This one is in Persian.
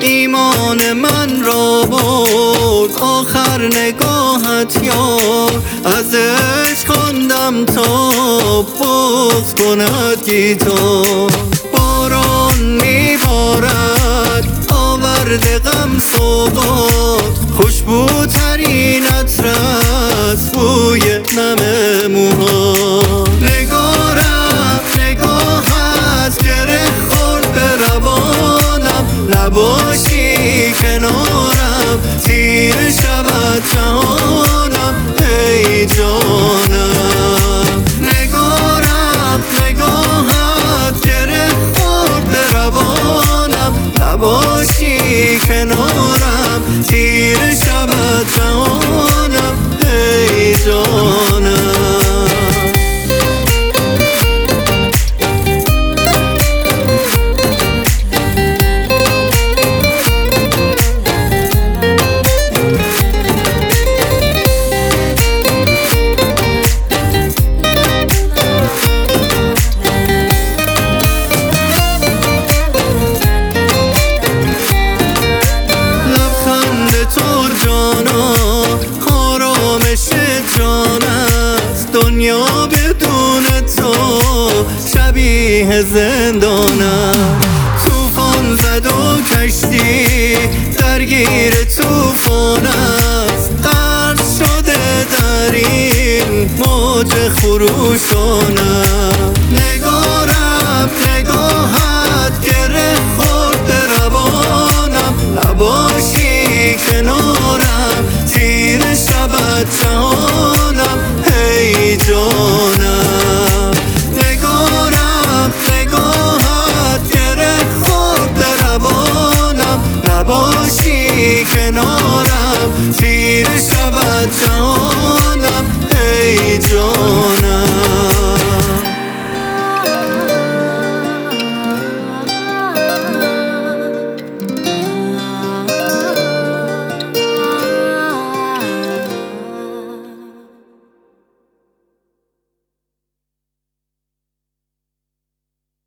ایمان من را برد آخر نگاهت یار، ازش خواندم تا بغض کند گیتار. باران میبارد آورده غم سوغات، خوشبوترین عطر از بوی نم موها. نگاهت گره خورد به روانم، نباشی کنارم تیره شود جهانم ای جانم. نگاهت گره خورد به روانم، نباشی کنارم تیره شود جهانم ای جانم. دنیا بدون تو شبیه زندانم. طوفان زد و کشتی درگیر طوفان است، غرق شده در این موج خروشانم.